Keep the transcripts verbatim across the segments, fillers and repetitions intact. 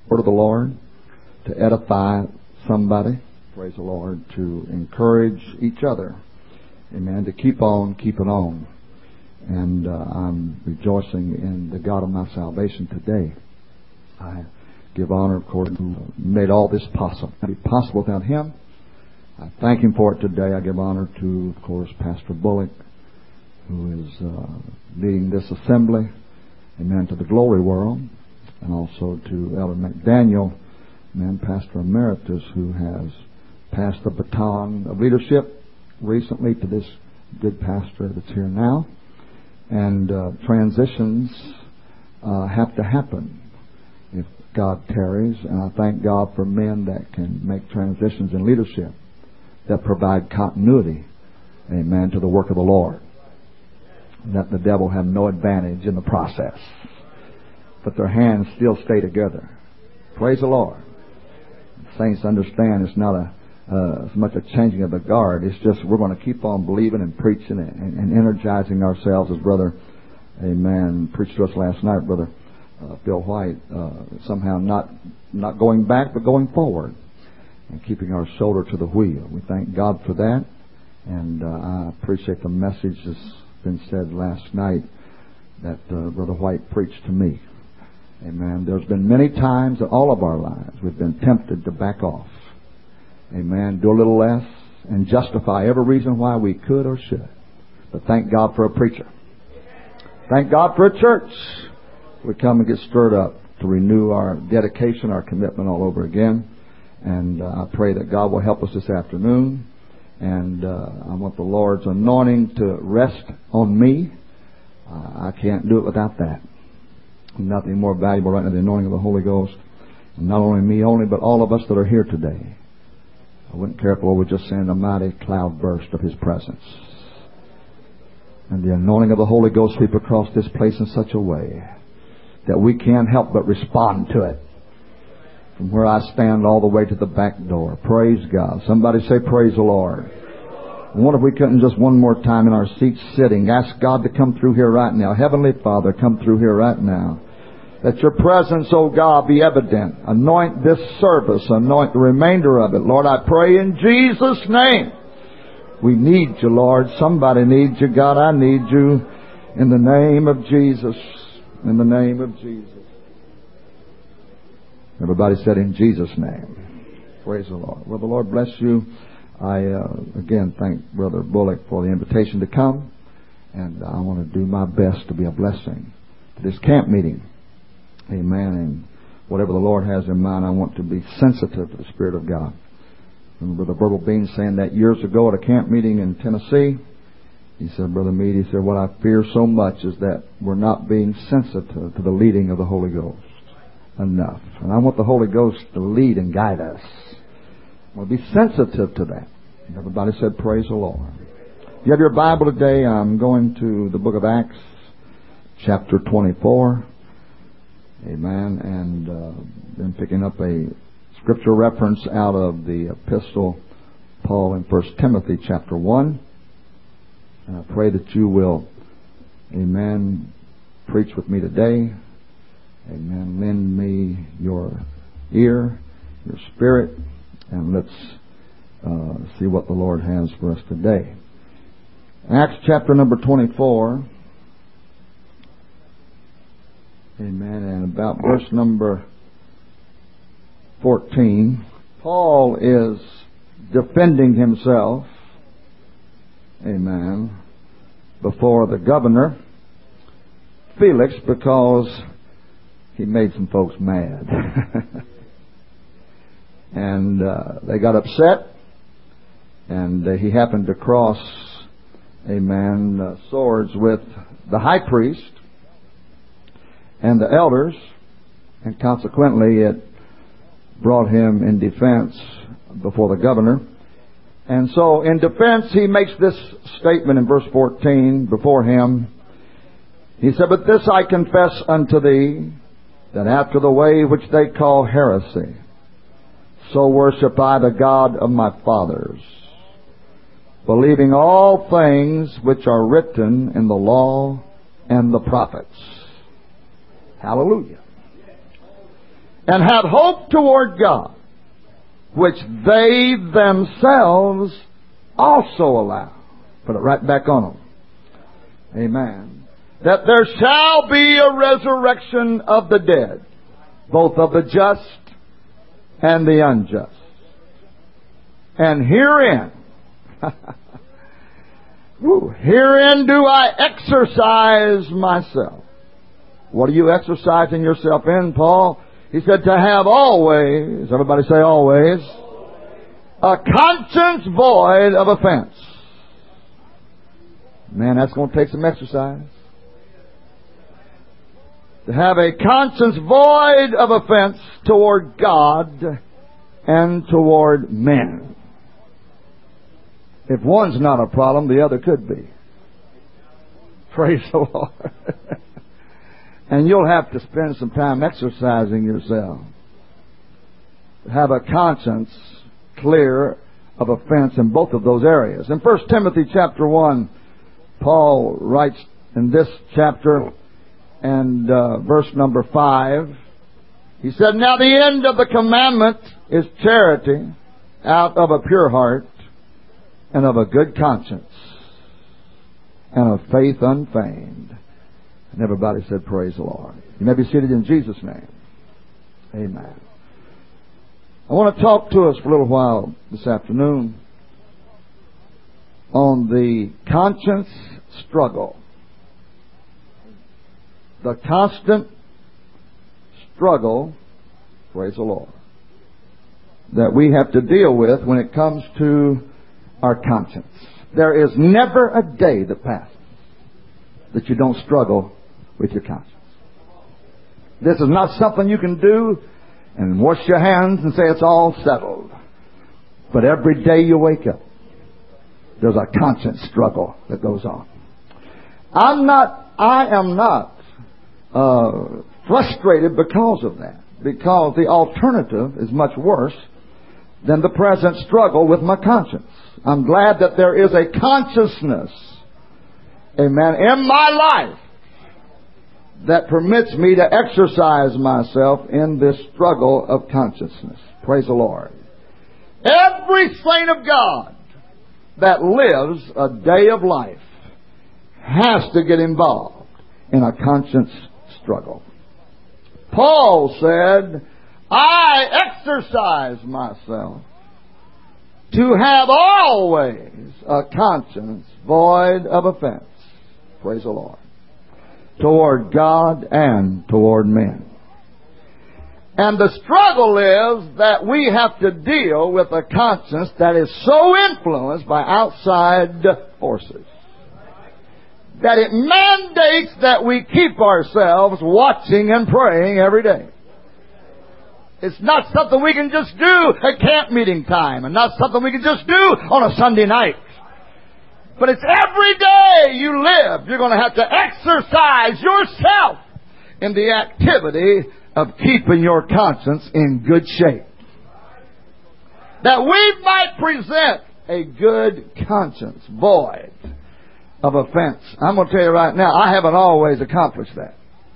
word of the Lord, to edify somebody, praise the Lord, to encourage each other, amen, to keep on keeping on. And uh, I'm rejoicing in the God of my salvation today. I give honor, of course, who made all this possible. It would be possible without Him. I thank Him for it today. I give honor to, of course, Pastor Bullock, who is uh, leading this assembly, amen, to the glory world, and also to Elder McDaniel, amen, Pastor Emeritus, who has passed the baton of leadership recently to this good pastor that's here now. And uh, transitions uh, have to happen if God tarries, and I thank God for men that can make transitions in leadership that provide continuity, amen, to the work of the Lord. That the devil have no advantage in the process, but their hands still stay together. Praise the Lord. Saints understand it's not a uh, as much a changing of the guard. It's just we're going to keep on believing and preaching and, and, and energizing ourselves, as Brother, amen, preached to us last night, Brother uh, Bill White, uh, somehow not not going back but going forward and keeping our shoulder to the wheel. We thank God for that, and uh, I appreciate the message that's been said last night that uh, Brother White preached to me. Amen. There's been many times in all of our lives we've been tempted to back off. Amen. Do a little less and justify every reason why we could or should. But thank God for a preacher. Thank God for a church. We come and get stirred up to renew our dedication, our commitment all over again. And uh, I pray that God will help us this afternoon. And uh, I want the Lord's anointing to rest on me. Uh, I can't do it without that. Nothing more valuable right now than the anointing of the Holy Ghost. And not only me only, but all of us that are here today. I wouldn't care if the Lord would just send a mighty cloud burst of His presence. And the anointing of the Holy Ghost sweep across this place in such a way that we can't help but respond to it. From where I stand all the way to the back door. Praise God. Somebody say, praise the Lord. I wonder if we couldn't just one more time in our seats sitting ask God to come through here right now. Heavenly Father, come through here right now. Let your presence, oh God, be evident. Anoint this service. Anoint the remainder of it. Lord, I pray in Jesus' name. We need you, Lord. Somebody needs you. God, I need you. In the name of Jesus. In the name of Jesus. Everybody said in Jesus' name. Praise the Lord. Well, the Lord bless you. I, uh, again, thank Brother Bullock for the invitation to come. And I want to do my best to be a blessing to this camp meeting. Amen. And whatever the Lord has in mind, I want to be sensitive to the Spirit of God. Remember Brother Verbal Bean saying that years ago at a camp meeting in Tennessee. He said, Brother Meade, he said, what I fear so much is that we're not being sensitive to the leading of the Holy Ghost enough. And I want the Holy Ghost to lead and guide us. We'll be sensitive to that. And everybody said, praise the Lord. If you have your Bible today, I'm going to the book of Acts, chapter twenty-four. Amen. And uh, been picking up a scripture reference out of the epistle Paul in First Timothy chapter one. And I pray that you will, amen, preach with me today. Amen. Lend me your ear, your spirit, and let's uh, see what the Lord has for us today. Acts chapter number twenty-four. Amen. And about verse number fourteen, Paul is defending himself, amen, before the governor, Felix, because he made some folks mad. And uh, they got upset, and uh, he happened to cross, amen, uh, swords with the high priest and the elders, and consequently it brought him in defense before the governor. And so in defense he makes this statement in verse fourteen before him. He said, but this I confess unto thee, that after the way which they call heresy, so worship I the God of my fathers, believing all things which are written in the law and the prophets. Hallelujah. and have hope toward God, which they themselves also allow. Put it right back on them. Amen. That there shall be a resurrection of the dead, both of the just and the unjust. And herein, woo, herein do I exercise myself. What are you exercising yourself in, Paul? He said to have always, everybody say always, a conscience void of offense. Man, that's going to take some exercise. To have a conscience void of offense toward God and toward men. If one's not a problem, the other could be. Praise the Lord. And you'll have to spend some time exercising yourself. Have a conscience clear of offense in both of those areas. In First Timothy chapter one, Paul writes in this chapter and uh, verse number five, he said, now the end of the commandment is charity out of a pure heart and of a good conscience and of faith unfeigned. And everybody said, praise the Lord. You may be seated in Jesus' name. Amen. I want to talk to us for a little while this afternoon on the conscience struggle. The constant struggle, praise the Lord, that we have to deal with when it comes to our conscience. There is never a day that passes that you don't struggle with your conscience. This is not something you can do and wash your hands and say it's all settled. But every day you wake up, there's a conscience struggle that goes on. I'm not, I am not uh, frustrated because of that. Because the alternative is much worse than the present struggle with my conscience. I'm glad that there is a consciousness, amen, in my life that permits me to exercise myself in this struggle of consciousness. Praise the Lord. Every saint of God that lives a day of life has to get involved in a conscience struggle. Paul said, I exercise myself to have always a conscience void of offense. Praise the Lord. Toward God and toward men. And the struggle is that we have to deal with a conscience that is so influenced by outside forces that it mandates that we keep ourselves watching and praying every day. It's not something we can just do at camp meeting time, and not something we can just do on a Sunday night. But it's every day you live, you're going to have to exercise yourself in the activity of keeping your conscience in good shape. That we might present a good conscience void of offense. I'm going to tell you right now, I haven't always accomplished that.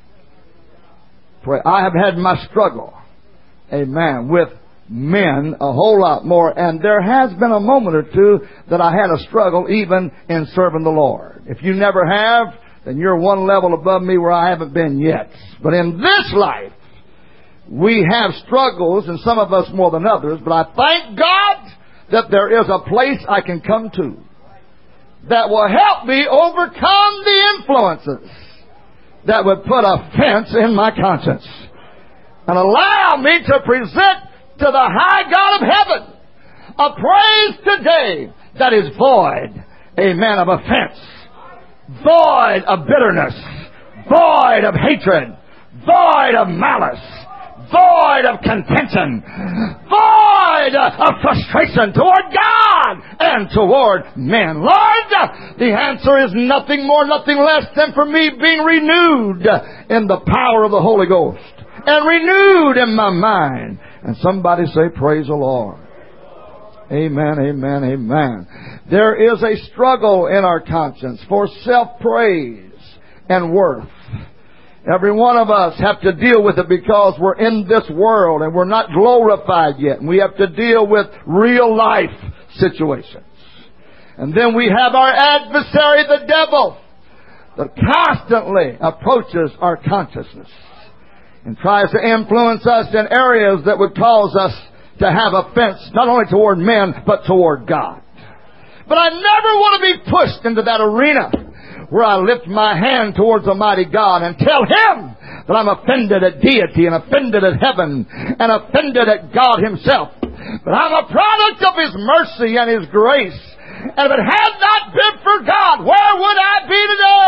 I have had my struggle, amen, with men a whole lot more. And there has been a moment or two that I had a struggle even in serving the Lord. If you never have, then you're one level above me where I haven't been yet. But in this life, we have struggles, and some of us more than others. But I thank God that there is a place I can come to that will help me overcome the influences that would put offense in my conscience and allow me to present to the high God of heaven a praise today that is void, amen, of offense, void of bitterness, void of hatred, void of malice, void of contention, void of frustration toward God and toward men. Lord, the answer is nothing more, nothing less than for me being renewed in the power of the Holy Ghost and renewed in my mind. And somebody say, praise the Lord. Amen, amen, amen. There is a struggle in our conscience for self-praise and worth. Every one of us have to deal with it because we're in this world and we're not glorified yet. And we have to deal with real life situations. And then we have our adversary, the devil, that constantly approaches our consciousness and tries to influence us in areas that would cause us to have offense, not only toward men, but toward God. But I never want to be pushed into that arena where I lift my hand towards Almighty God and tell Him that I'm offended at deity and offended at heaven and offended at God Himself. But I'm a product of His mercy and His grace. And if it had not been for God, where would I be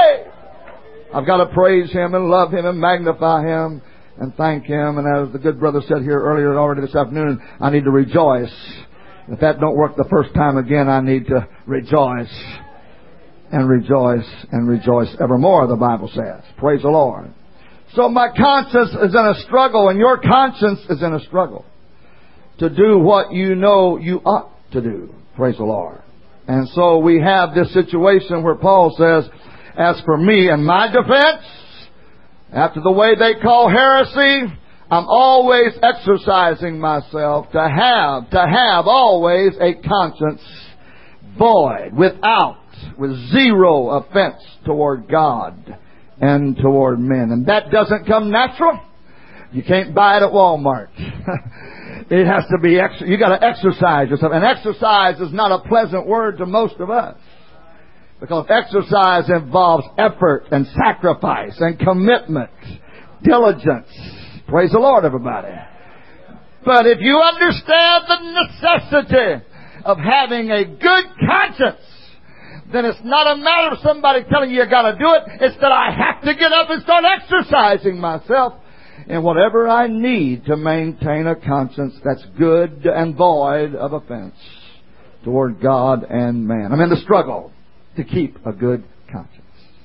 today? I've got to praise Him and love Him and magnify Him and thank Him. And as the good brother said here earlier already this afternoon, I need to rejoice. If that don't work the first time again, I need to rejoice and rejoice and rejoice evermore, the Bible says. Praise the Lord. So my conscience is in a struggle, and your conscience is in a struggle to do what you know you ought to do. Praise the Lord. And so we have this situation where Paul says, as for me and my defense, after the way they call heresy, I'm always exercising myself to have, to have always a conscience void, without, with zero offense toward God and toward men. And that doesn't come natural. You can't buy it at Walmart. It has to be, ex- you got to exercise yourself. And exercise is not a pleasant word to most of us, because exercise involves effort and sacrifice and commitment, diligence. Praise the Lord, everybody. But if you understand the necessity of having a good conscience, then it's not a matter of somebody telling you you got to do it. It's that I have to get up and start exercising myself in whatever I need to maintain a conscience that's good and void of offense toward God and man. I'm in the struggle to keep a good conscience.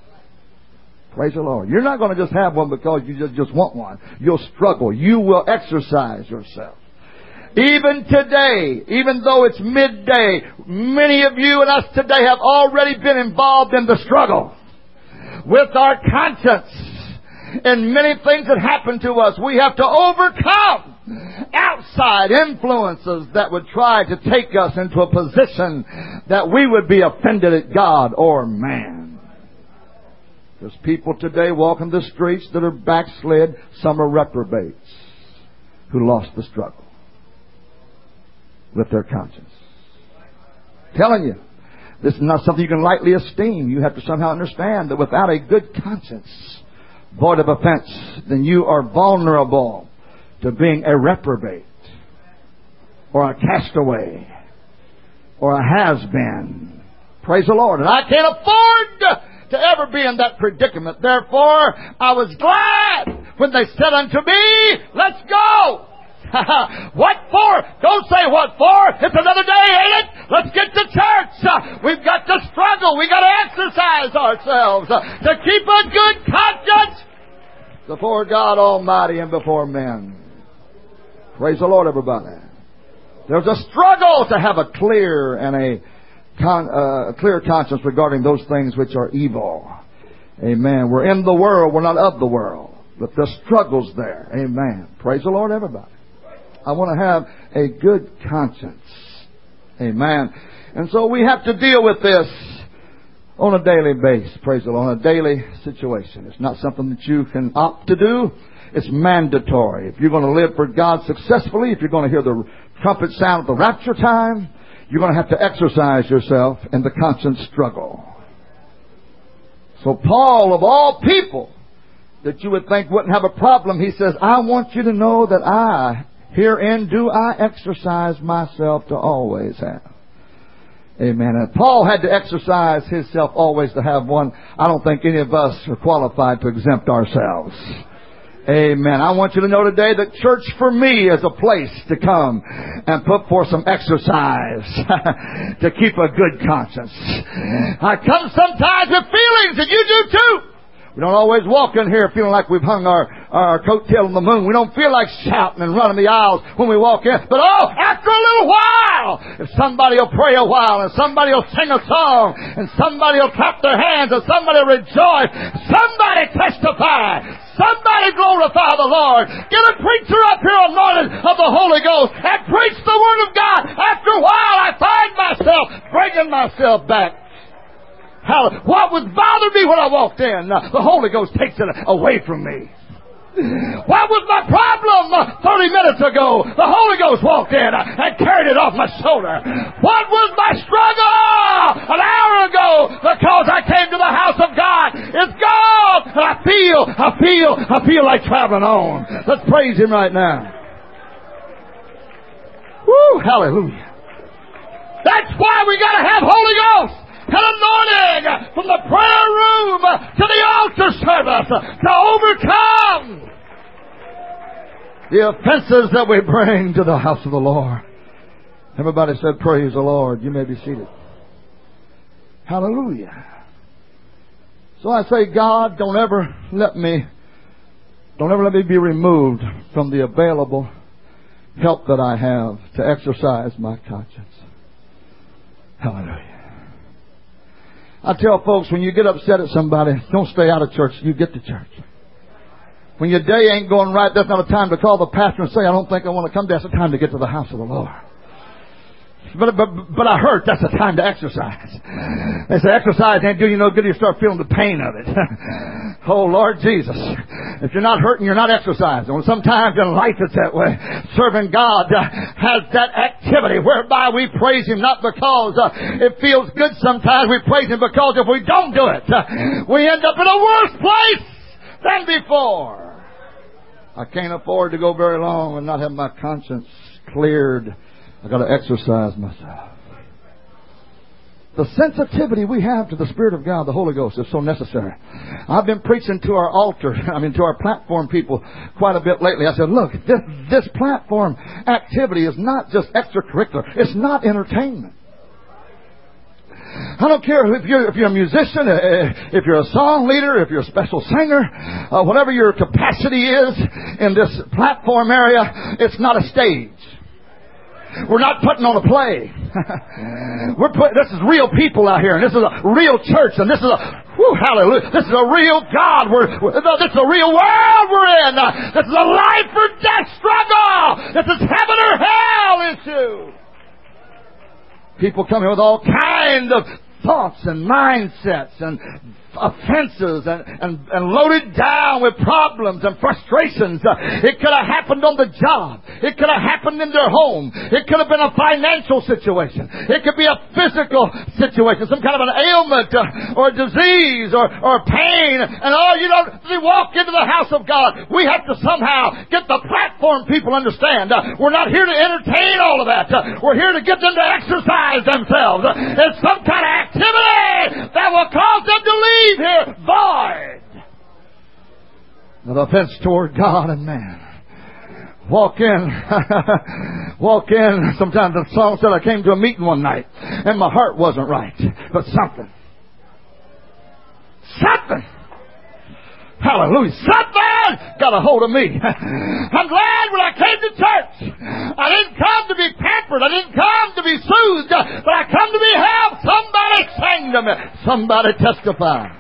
Praise the Lord. You're not going to just have one because you just, just want one. You'll struggle. You will exercise yourself. Even today, even though it's midday, many of you and us today have already been involved in the struggle with our conscience. And many things that happen to us, we have to overcome outside influences that would try to take us into a position that we would be offended at God or man. There's people today walking the streets that are backslid. Some are reprobates who lost the struggle with their conscience. I'm telling you, this is not something you can lightly esteem. You have to somehow understand that without a good conscience, void of offense, then you are vulnerable to being a reprobate or a castaway or a has-been. Praise the Lord. And I can't afford to ever be in that predicament. Therefore, I was glad when they said unto me, let's go. What for? Don't say what for. It's another day, ain't it? Let's get to church. Uh, we've got to struggle. We've got to exercise ourselves uh, to keep a good conscience before God Almighty and before men. Praise the Lord, everybody. There's a struggle to have a clear and a, con, uh, a clear conscience regarding those things which are evil. Amen. We're in the world. We're not of the world. But the struggle's there. Amen. Praise the Lord, everybody. I want to have a good conscience. Amen. And so we have to deal with this on a daily basis. Praise the Lord. On a daily situation. It's not something that you can opt to do. It's mandatory. If you're going to live for God successfully, if you're going to hear the trumpet sound at the rapture time, you're going to have to exercise yourself in the conscience struggle. So Paul, of all people that you would think wouldn't have a problem, he says, I want you to know that I, herein do I exercise myself to always have. Amen. And Paul had to exercise himself always to have one. I don't think any of us are qualified to exempt ourselves. Amen. I want you to know today that church for me is a place to come and put forth some exercise to keep a good conscience. I come sometimes with feelings, and you do too. We don't always walk in here feeling like we've hung our, our coattail on the moon. We don't feel like shouting and running the aisles when we walk in. But oh, after a little little while, if somebody will pray a while, and somebody will sing a song, and somebody will clap their hands, and somebody will rejoice, somebody testify, somebody glorify the Lord. Get a preacher up here anointed of the Holy Ghost and preach the Word of God. After a while, I find myself bringing myself back. How, what would bother me when I walked in? The Holy Ghost takes it away from me. What was my problem thirty minutes ago? The Holy Ghost walked in and carried it off my shoulder. What was my struggle an hour ago? Because I came to the house of God. It's gone. And I feel, I feel, I feel like traveling on. Let's praise Him right now. Woo, hallelujah. That's why we got to have Holy Ghost and anointing from the prayer room to the altar service to overcome the offenses that we bring to the house of the Lord. Everybody said, praise the Lord. You may be seated. Hallelujah. So I say, God, don't ever let me, don't ever let me be removed from the available help that I have to exercise my conscience. Hallelujah. I tell folks, when you get upset at somebody, don't stay out of church. You get to church. When your day ain't going right, that's not a time to call the pastor and say, I don't think I want to come. That's a time to get to the house of the Lord. But, but, but I heard that's a time to exercise. They say exercise ain't doing you no good. You start feeling the pain of it. Oh, Lord Jesus. If you're not hurting, you're not exercising. Well, sometimes in life it's that way. Serving God uh, has that activity whereby we praise Him not because uh, it feels good sometimes. We praise Him because if we don't do it, uh, we end up in a worse place than before. I can't afford to go very long and not have my conscience cleared. I've got to exercise myself. The sensitivity we have to the Spirit of God, the Holy Ghost, is so necessary. I've been preaching to our altar, I mean to our platform people quite a bit lately. I said, look, this, this platform activity is not just extracurricular. It's not entertainment. I don't care if you're, if you're a musician, if you're a song leader, if you're a special singer, uh, whatever your capacity is in this platform area, it's not a stage. We're not putting on a play. We're put, this is real people out here, and this is a real church, and this is a whew, hallelujah. This is a real God. We're, this is a real world we're in. This is a life or death struggle. This is heaven or hell issue. People come here with all kinds of thoughts and mindsets and offenses and, and, and loaded down with problems and frustrations. Uh, it could have happened on the job. It could have happened in their home. It could have been a financial situation. It could be a physical situation, some kind of an ailment uh, or a disease or, or pain. And oh, you know, they walk into the house of God. We have to somehow get the platform people understand. Uh, we're not here to entertain all of that. Uh, we're here to get them to exercise themselves. Uh, it's some kind of activity that will cause them to leave here void of offense toward God and man. Walk in, walk in. Sometimes the song said I came to a meeting one night and my heart wasn't right, but something, something, hallelujah, something got a hold of me. I'm glad when I came to church, I didn't come to be pampered, I didn't come to be soothed, but I come to be helped. Somebody sang to me, somebody testify.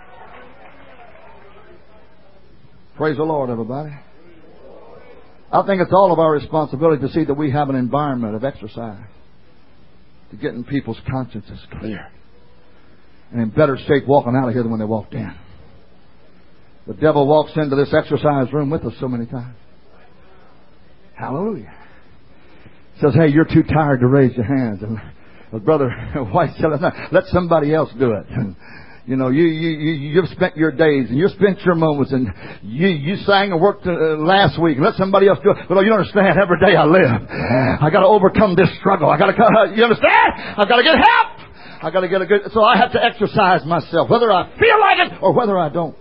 Praise the Lord, everybody. I think it's all of our responsibility to see that we have an environment of exercise, to getting people's consciences clear and in better shape walking out of here than when they walked in. The devil walks into this exercise room with us so many times. Hallelujah. Says, hey, you're too tired to raise your hands. And the brother White said, let somebody else do it. And, you know, you, you, you, you've spent your days and you spent your moments and you, you sang and worked uh, last week. Let somebody else do it. But you don't understand, every day I live, I got to overcome this struggle. I got to, uh, you understand? I got to get help. I got to get a good, so I have to exercise myself, whether I feel like it or whether I don't.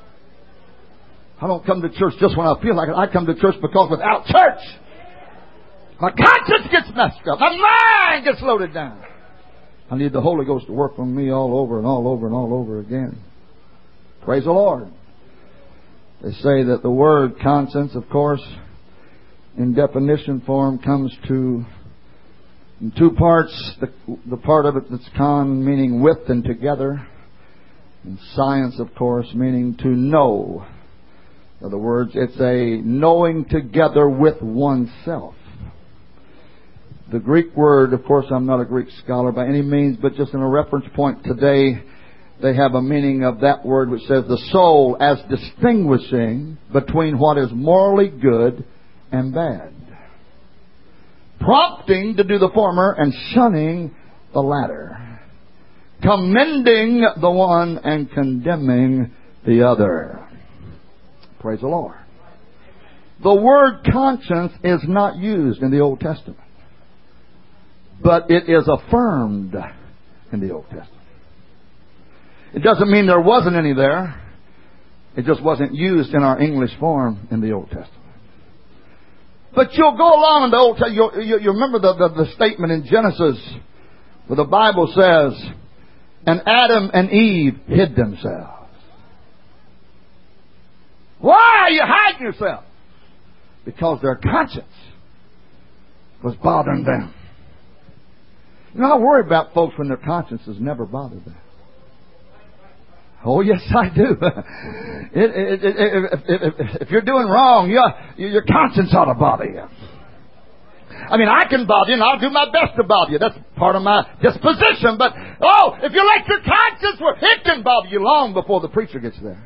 I don't come to church just when I feel like it. I come to church because without church, my conscience gets messed up. My mind gets loaded down. I need the Holy Ghost to work on me all over and all over and all over again. Praise the Lord. They say that the word conscience, of course, in definition form comes to In two parts, the, the part of it that's con, meaning with and together. And science, of course, meaning to know. In other words, it's a knowing together with oneself. The Greek word, of course, I'm not a Greek scholar by any means, but just in a reference point today, they have a meaning of that word which says the soul as distinguishing between what is morally good and bad. Prompting to do the former and shunning the latter. Commending the one and condemning the other. Praise the Lord. The word conscience is not used in the Old Testament, but it is affirmed in the Old Testament. It doesn't mean there wasn't any there. It just wasn't used in our English form in the Old Testament. But you'll go along in the Old Testament. You, you, you remember the, the, the statement in Genesis where the Bible says, and Adam and Eve hid themselves. Why are you hiding yourself? Because their conscience was bothering them. You know, I worry about folks when their consciences never bother them. Oh, yes, I do. It, it, it, if, if, if you're doing wrong, your, your conscience ought to bother you. I mean, I can bother you, and I'll do my best to bother you. That's part of my disposition. But, oh, if you let your conscience work, it can bother you long before the preacher gets there.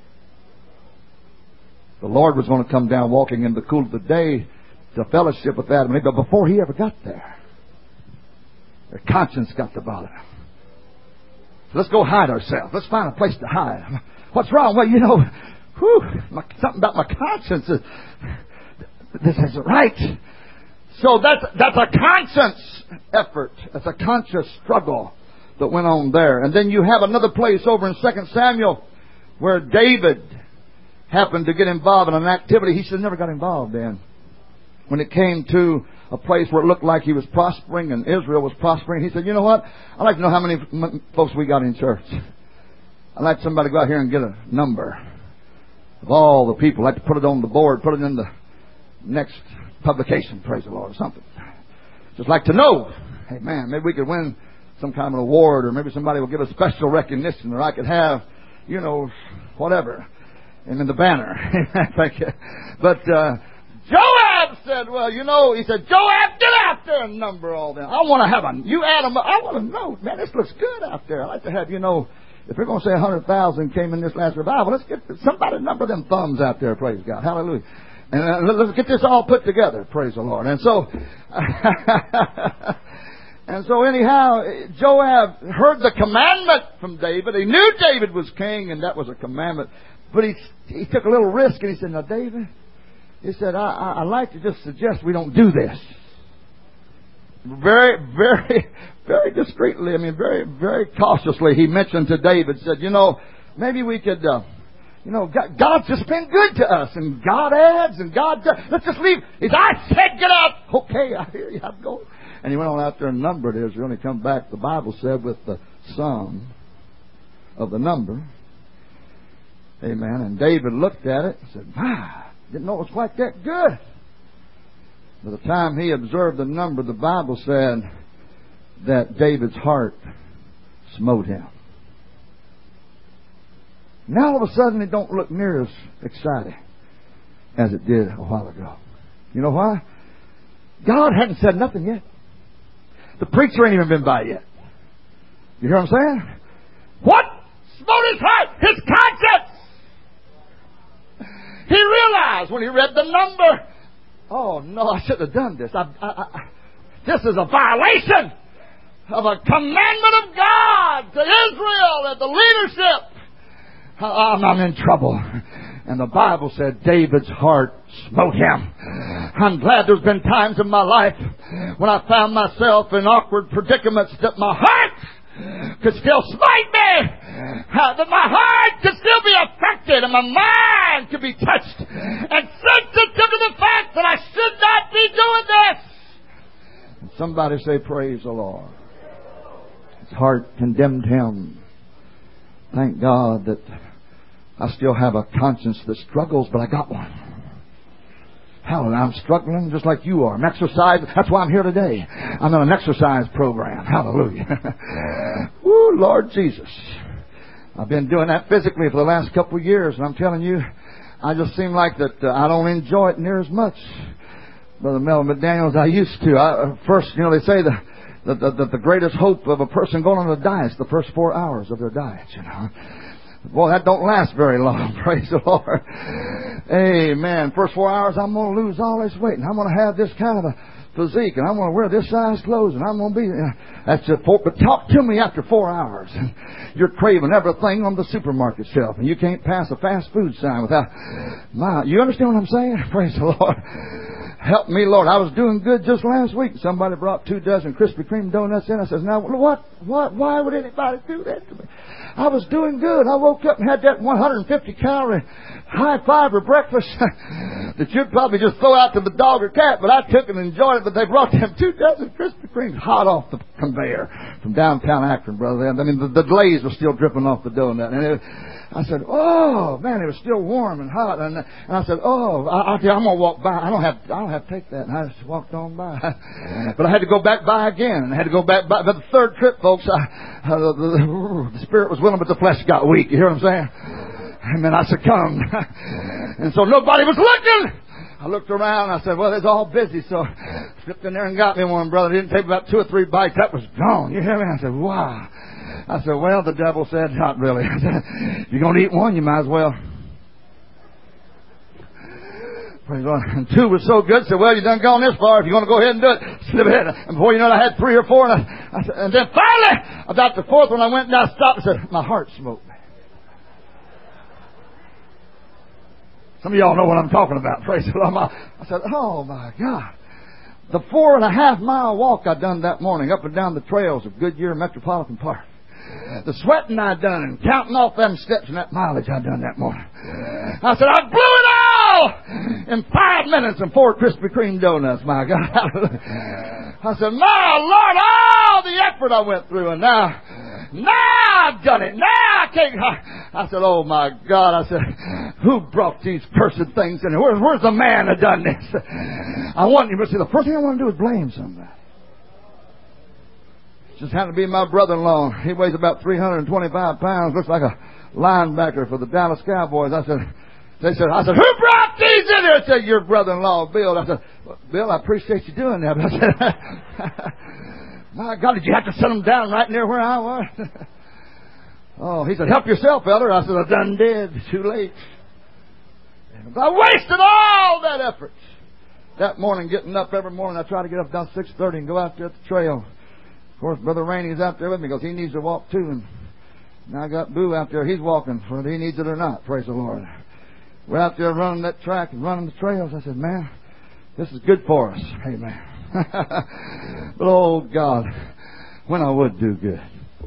The Lord was going to come down walking in the cool of the day to fellowship with Adam and Eve, but before He ever got there, their conscience got to bother them. So let's go hide ourselves. Let's find a place to hide. What's wrong? Well, you know, whew, my, something about my conscience is, this isn't right. So that's, that's a conscience effort. That's a conscious struggle that went on there. And then you have another place over in Second Samuel where David happened to get involved in an activity he should have never got involved in. When it came to a place where it looked like he was prospering and Israel was prospering, he said, you know what? I'd like to know how many folks we got in church. I'd like somebody to go out here and get a number of all the people. I'd like to put it on the board, put it in the next publication, praise the Lord, or something. Just like to know, hey man, maybe we could win some kind of an award, or maybe somebody will give us special recognition, or I could have, you know, whatever, and in the banner. Thank you. But, uh, Joab said, well, you know, he said, Joab, get out there and number all them. I want to have a, you add them up. I want to know, man, this looks good out there. I'd like to have, you know, if we're going to say one hundred thousand came in this last revival, let's get somebody number them thumbs out there, praise God. Hallelujah. And uh, let's get this all put together, praise the Lord. And so, and so anyhow, Joab heard the commandment from David. He knew David was king, and that was a commandment. But he, he took a little risk, and he said, now, David, he said, I, I, I'd like to just suggest we don't do this. Very, very, very discreetly, I mean, very, very cautiously, he mentioned to David, said, you know, maybe we could, uh, you know, God, God's just been good to us, and God adds, and God does. Let's just leave. He said, I said, get up. Okay, I hear you. I'm going. And he went on out there and numbered Israel, and he come back, the Bible said, with the sum of the number. Amen. And David looked at it and said, my, didn't know it was quite that good. By the time he observed the number, the Bible said that David's heart smote him. Now all of a sudden it don't look near as exciting as it did a while ago. You know why? God hadn't said nothing yet. The preacher ain't even been by yet. You hear what I'm saying? What smote his heart? His conscience! He realized when he read the number, oh no, I shouldn't have done this. I, I, I, this is a violation of a commandment of God to Israel and the leadership. I'm, I'm in trouble. And the Bible said David's heart smote him. I'm glad there's been times in my life when I found myself in awkward predicaments that my heart could still smite me. Uh, that my heart could still be affected and my mind could be touched and sensitive to the fact that I should not be doing this. And somebody say, praise the Lord. His heart condemned him. Thank God that I still have a conscience that struggles, but I got one. Hallelujah. I'm struggling just like you are. I'm exercising. That's why I'm here today. I'm in an exercise program. Hallelujah. Woo, Lord Jesus. I've been doing that physically for the last couple of years, and I'm telling you, I just seem like that uh, I don't enjoy it near as much, Brother Melvin McDaniel, as I used to. I, first, you know, they say the the, the the greatest hope of a person going on a diet is the first four hours of their diet, you know. Boy, that don't last very long. Praise the Lord. Amen. First four hours, I'm going to lose all this weight, and I'm going to have this kind of a physique, and I'm going to wear this size clothes, and I'm going to be... Uh, that's it. But talk to me after four hours. You're craving everything on the supermarket shelf, and you can't pass a fast food sign without... My, you understand what I'm saying? Praise the Lord. Help me, Lord. I was doing good just last week. Somebody brought two dozen Krispy Kreme donuts in. I says, now, what, what, why would anybody do that to me? I was doing good. I woke up and had that one hundred fifty calorie high fiber breakfast that you'd probably just throw out to the dog or cat, but I took and enjoyed it. But they brought them two dozen Krispy Kremes hot off the conveyor from downtown Akron, brother. I mean, the, the glaze was still dripping off the donut. And it, I said, oh, man, it was still warm and hot. And, and I said, oh, I, I, I'm going to walk by. I don't have I don't have to take that. And I just walked on by. But I had to go back by again. And I had to go back by. But the third trip, folks, I, uh, the, the, the spirit was willing, but the flesh got weak. You hear what I'm saying? And then I succumbed. And so nobody was looking. I looked around. I said, well, it's all busy. So I slipped in there and got me one, brother. It didn't take about two or three bites. That was gone. You hear me? I said, wow. I said, well, the devil said, not really. I said, if you're going to eat one, you might as well. Praise the Lord. And two was so good. I said, well, you done gone this far. If you're going to go ahead and do it, slip ahead. And before you know it, I had three or four. And, I, I said, and then finally, about the fourth one, I went and I stopped and said, my heart smoked me. Some of y'all know what I'm talking about. Praise the Lord. I said, oh, my God. The four and a half mile walk I done that morning up and down the trails of Goodyear Metropolitan Park. The sweating I done and counting off them steps and that mileage I done that morning. I said, I blew it all in five minutes and four Krispy Kreme donuts, my God. I said, my Lord, all the effort I went through, and now, now I've done it. Now I can't. I said, oh my God. I said, who brought these cursed things in here? Where's, where's the man that done this? I want you to see, the first thing I want to do is blame somebody. Just happened to be my brother-in-law. He weighs about three hundred twenty-five pounds. Looks like a linebacker for the Dallas Cowboys. I said, they said, I said, who brought these in here? I said, your brother-in-law, Bill. I said, well, Bill, I appreciate you doing that. But I said, my God, did you have to set them down right near where I was? Oh, he said, help yourself, elder. I said, I done did. Too late. But I wasted all that effort. That morning, getting up every morning, I try to get up down six thirty and go out there at the trail. Of course, Brother Rainey's out there with me because he needs to walk too. And now I got Boo out there. He's walking, whether he needs it or not. Praise the Lord. We're out there running that track and running the trails. I said, man, this is good for us. Amen. But, oh, God, when I would do good.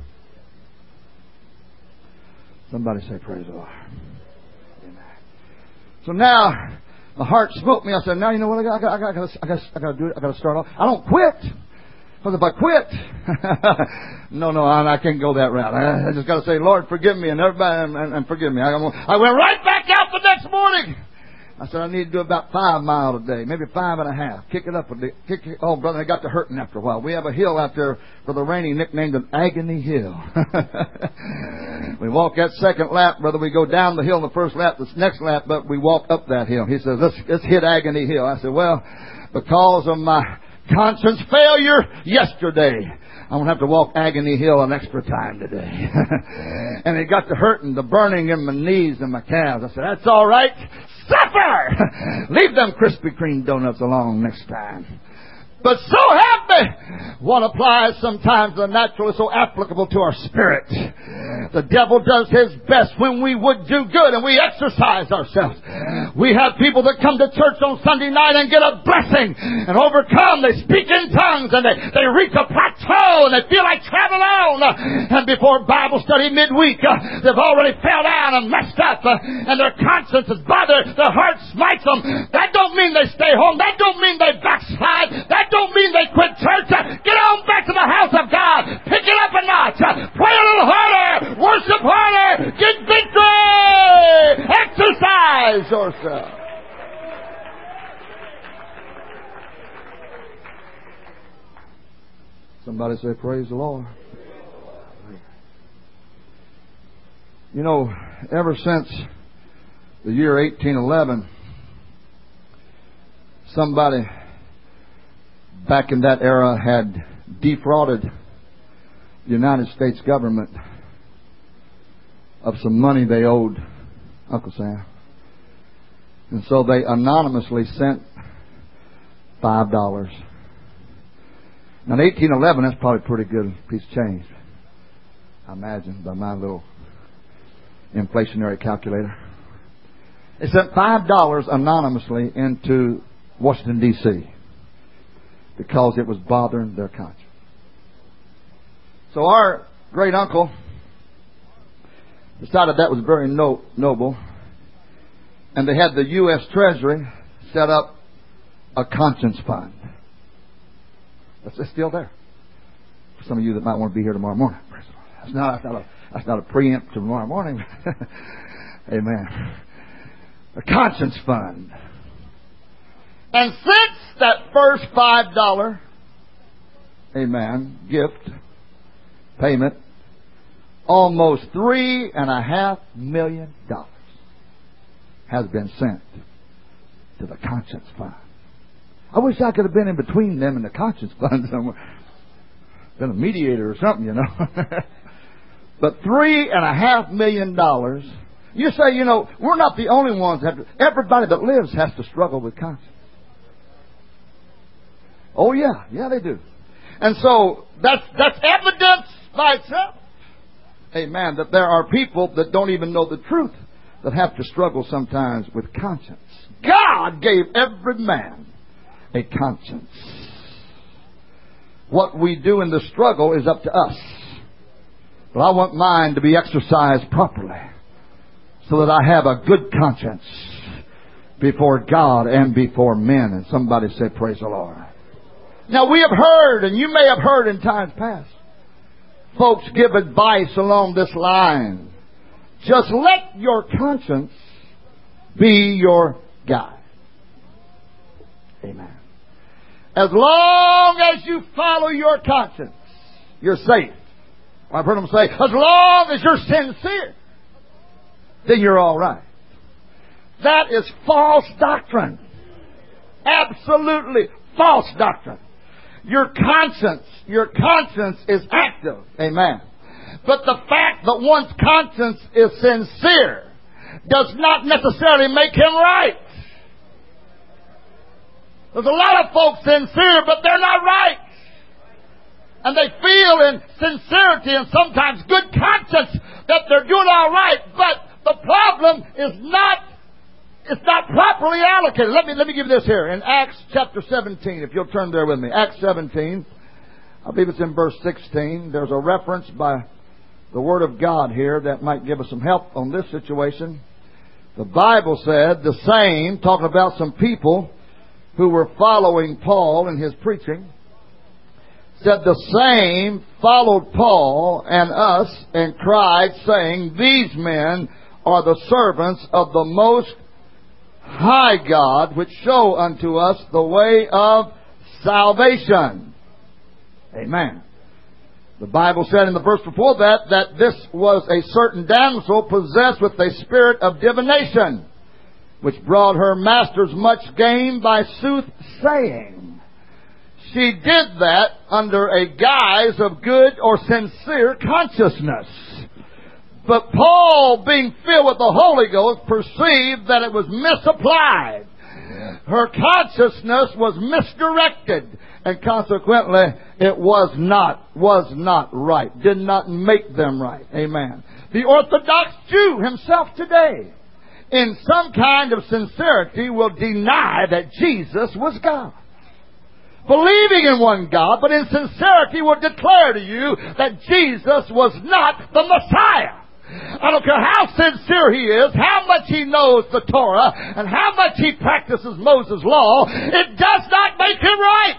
Somebody say, praise the Lord. Amen. So now, my heart smote me. I said, now you know what? I got, I got, I got, I got, I got, I got to do it. I got to start off. I don't quit. Because if I quit, no, no, I, I can't go that route. I, I just got to say, Lord, forgive me, and everybody, and, and, and forgive me. I, I went right back out the next morning. I said, I need to do about five miles a day, maybe five and a half. Kick it up a bit. Kick it. Oh, brother, I got to hurting after a while. We have a hill out there for the Rainey nicknamed an Agony Hill. We walk that second lap, brother. We go down the hill the first lap, the next lap, but we walk up that hill. He says, let's, let's hit Agony Hill. I said, well, because of my conscience failure yesterday, I'm going to have to walk Agony Hill an extra time today. And it got to hurting, the burning in my knees and my calves. I said, that's all right. Suffer! Leave them Krispy Kreme donuts alone next time. But so happy, what applies sometimes to the natural is so applicable to our spirit. The devil does his best when we would do good and we exercise ourselves. We have people that come to church on Sunday night and get a blessing and overcome. They speak in tongues and they, they reach a plateau and they feel like traveling on. And before Bible study midweek, uh, they've already fell down and messed up uh, and their conscience is bothered. Their heart smites them. That don't mean they stay home. That don't mean they backslide. That don't mean they quit church. Get on back to the house of God. Pick it up a notch. Pray a little harder. Worship harder. Get victory. Exercise yourself. Somebody say, praise the Lord. You know, ever since the year eighteen eleven, somebody back in that era had defrauded the United States government of some money they owed Uncle Sam. And so they anonymously sent five dollars. Now in eighteen eleven, that's probably a pretty good piece of change, I imagine, by my little inflationary calculator. They sent five dollars anonymously into Washington, D C because it was bothering their conscience. So our great uncle decided that was very no, noble, and they had the U S Treasury set up a conscience fund. It's still there. For some of you that might want to be here tomorrow morning. That's not, that's not, a, that's not a preempt to tomorrow morning. Amen. A conscience fund. And since that first five dollar, amen, gift, payment, almost three and a half million dollars has been sent to the conscience fund. I wish I could have been in between them and the conscience fund somewhere. Been a mediator or something, you know. But three and a half million dollars. You say, you know, we're not the only ones that have to, everybody that lives has to struggle with conscience. Oh yeah, yeah they do. And so that's that's evidence by itself. Amen. That there are people that don't even know the truth that have to struggle sometimes with conscience. God gave every man a conscience. What we do in the struggle is up to us. But I want mine to be exercised properly so that I have a good conscience before God and before men. And somebody say, praise the Lord. Now we have heard, and you may have heard in times past, folks give advice along this line. Just let your conscience be your guide. Amen. As long as you follow your conscience, you're safe. I've heard them say, as long as you're sincere, then you're all right. That is false doctrine. Absolutely false doctrine. Your conscience, your conscience is active. Amen. But the fact that one's conscience is sincere does not necessarily make him right. There's a lot of folks sincere, but they're not right. And they feel in sincerity and sometimes good conscience that they're doing all right, but the problem is not, it's not properly allocated. Let me, let me give you this here. In Acts chapter seventeen, if you'll turn there with me. Acts seventeen, I believe it's in verse sixteen. There's a reference by the Word of God here that might give us some help on this situation. The Bible said the same, talking about some people who were following Paul in his preaching, said the same followed Paul and us and cried, saying, these men are the servants of the Most High God, which show unto us the way of salvation. Amen. The Bible said in the verse before that, that this was a certain damsel possessed with a spirit of divination, which brought her masters much gain by soothsaying. She did that under a guise of good or sincere consciousness. But Paul, being filled with the Holy Ghost, perceived that it was misapplied. Her consciousness was misdirected, and consequently it was not, was not right. Did not make them right. Amen. The Orthodox Jew himself today, in some kind of sincerity, will deny that Jesus was God. Believing in one God, but in sincerity will declare to you that Jesus was not the Messiah. I don't care how sincere he is, how much he knows the Torah, and how much he practices Moses' law, it does not make him right.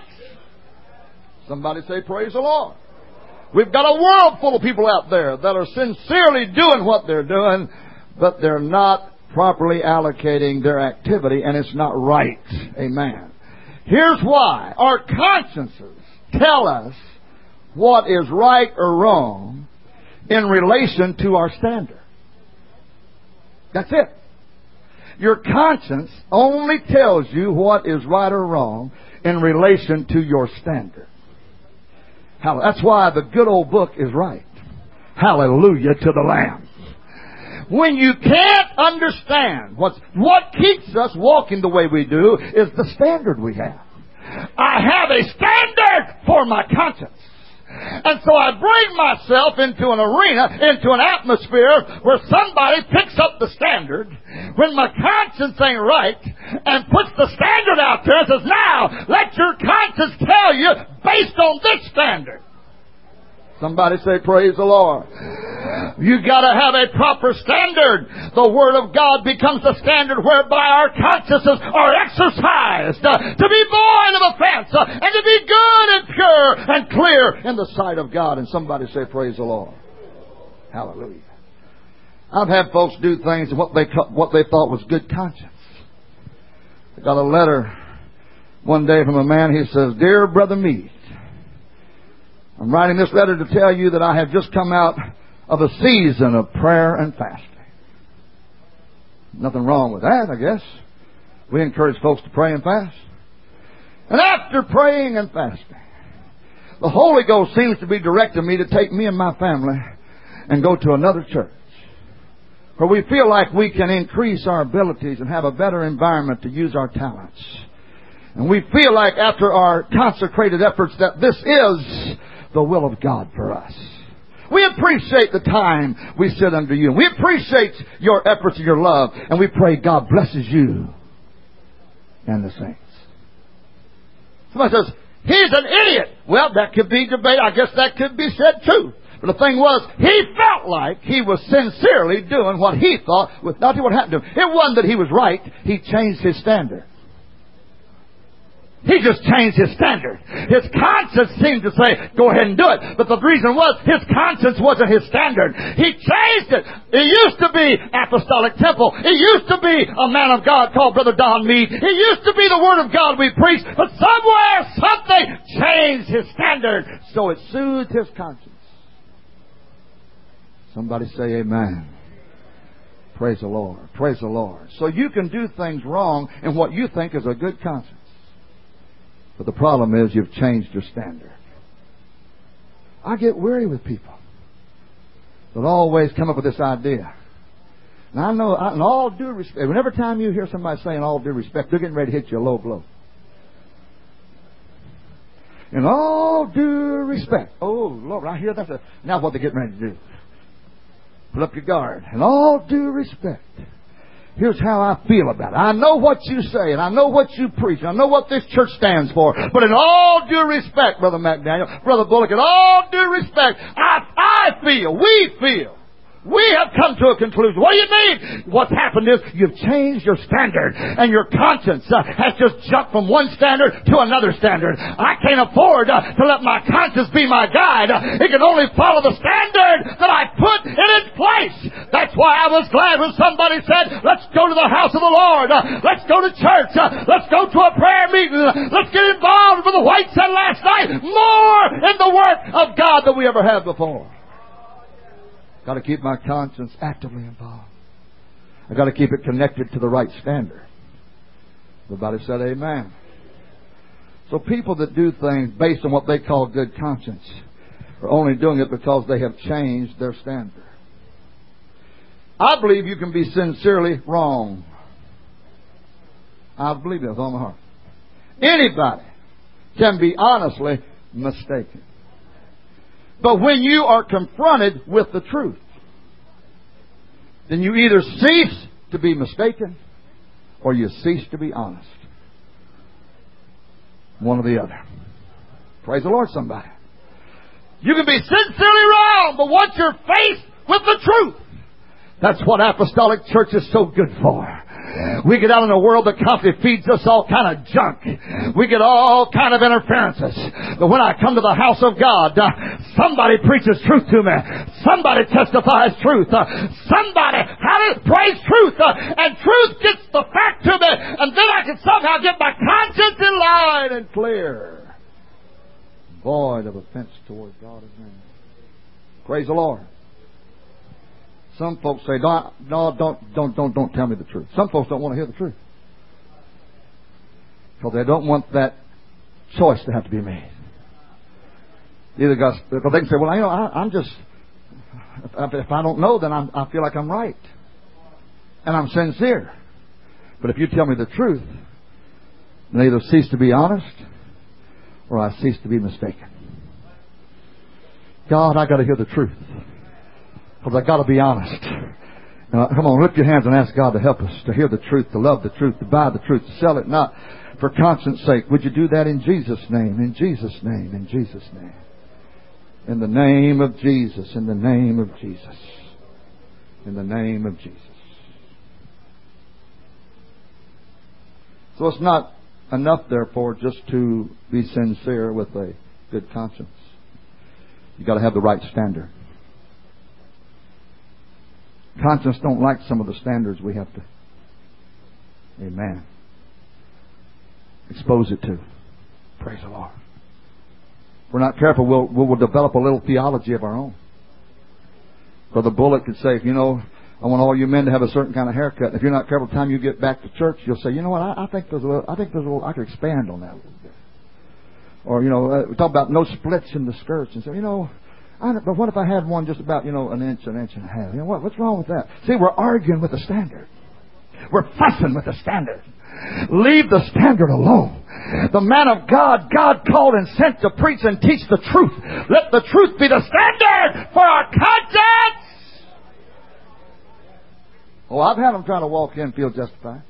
Somebody say, praise the Lord. We've got a world full of people out there that are sincerely doing what they're doing, but they're not properly allocating their activity, and it's not right. Amen. Here's why. Our consciences tell us what is right or wrong in relation to our standard. That's it. Your conscience only tells you what is right or wrong in relation to your standard. That's why the good old book is right. Hallelujah to the Lamb. When you can't understand what's, what keeps us walking the way we do is the standard we have. I have a standard for my conscience. And so I bring myself into an arena, into an atmosphere where somebody picks up the standard when my conscience ain't right and puts the standard out there and says, now, let your conscience tell you based on this standard. Somebody say, praise the Lord. You got to have a proper standard. The Word of God becomes the standard whereby our consciences are exercised uh, to be void of offense uh, and to be good and pure and clear in the sight of God. And somebody say, praise the Lord. Hallelujah. I've had folks do things what they what they thought was good conscience. I got a letter one day from a man. He says, Dear Brother Meade, I'm writing this letter to tell you that I have just come out of a season of prayer and fasting. Nothing wrong with that, I guess. We encourage folks to pray and fast. And after praying and fasting, the Holy Ghost seems to be directing me to take me and my family and go to another church where we feel like we can increase our abilities and have a better environment to use our talents. And we feel like after our consecrated efforts that this is the will of God for us. We appreciate the time we sit under you. We appreciate your efforts and your love. And we pray God blesses you and the saints. Somebody says, he's an idiot. Well, that could be debated. I guess that could be said too. But the thing was, he felt like he was sincerely doing what he thought. Not what happened to him. It wasn't that he was right. He changed his standard. He just changed his standard. His conscience seemed to say, go ahead and do it. But the reason was, his conscience wasn't his standard. He changed it. It used to be Apostolic Temple. It used to be a man of God called Brother Don Meade. It used to be the Word of God we preached. But somewhere, something changed his standard. So it soothed his conscience. Somebody say amen. Praise the Lord. Praise the Lord. So you can do things wrong in what you think is a good conscience. But the problem is you've changed your standard. I get weary with people that always come up with this idea. And I know, in all due respect, whenever time you hear somebody saying all due respect, they're getting ready to hit you a low blow. In all due respect. Oh, Lord, I hear that's a, now what they're getting ready to do. Put up your guard. In all due respect. Here's how I feel about it. I know what you say, and I know what you preach, and I know what this church stands for. But in all due respect, Brother McDaniel, Brother Bullock, in all due respect, I, I feel, we feel, we have come to a conclusion. What do you mean? What's happened is you've changed your standard, and your conscience uh, has just jumped from one standard to another standard. I can't afford uh, to let my conscience be my guide. Uh, it can only follow the standard that I put in its place. That's why I was glad when somebody said, let's go to the house of the Lord. Uh, let's go to church. Uh, let's go to a prayer meeting. Uh, let's get involved with the White said last night. More in the work of God than we ever have before. Got to keep my conscience actively involved. I got to keep it connected to the right standard. Everybody said amen. So people that do things based on what they call good conscience are only doing it because they have changed their standard. I believe you can be sincerely wrong. I believe that with all my heart. Anybody can be honestly mistaken. But when you are confronted with the truth, then you either cease to be mistaken or you cease to be honest. One or the other. Praise the Lord, somebody. You can be sincerely wrong, but once you're faced with the truth, that's what apostolic church is so good for. We get out in a world that constantly feeds us all kind of junk. We get all kind of interferences. But when I come to the house of God, uh, somebody preaches truth to me. Somebody testifies truth. Uh, somebody prays truth. Uh, and truth gets the fact to me. And then I can somehow get my conscience in line and clear. void of offense toward God and man. Praise the Lord. Some folks say, no, no, don't, don't, don't, don't tell me the truth. Some folks don't want to hear the truth because they don't want that choice to have to be made. Either because they can say, well, you know, I, I'm just, if, if I don't know, then I'm, I feel like I'm right and I'm sincere. But if you tell me the truth, then I either cease to be honest or I cease to be mistaken. God, I got to hear the truth. Because I got to be honest. Now, come on, lift your hands and ask God to help us to hear the truth, to love the truth, to buy the truth, to sell it not for conscience sake. Would you do that in Jesus' name? In Jesus' name. In Jesus' name. In the name of Jesus. In the name of Jesus. In the name of Jesus. So it's not enough, therefore, just to be sincere with a good conscience. You've got to have the right standard. Conscience don't like some of the standards we have to, amen, expose it to. Praise the Lord. If we're not careful, we'll, we'll develop a little theology of our own. Brother Bullock could say, you know, I want all you men to have a certain kind of haircut. If you're not careful, the time you get back to church, you'll say, you know what, I, I think there's a little, I think there's a little, I could expand on that a little bit. Or, you know, uh, we talk about no splits in the skirts and say, you know, I don't, but what if I had one just about, you know, an inch, an inch and a half? You know, what, what's wrong with that? See, we're arguing with the standard. We're fussing with the standard. Leave the standard alone. The man of God, God called and sent to preach and teach the truth. Let the truth be the standard for our conscience. Oh, I've had them trying to walk in, feel justified.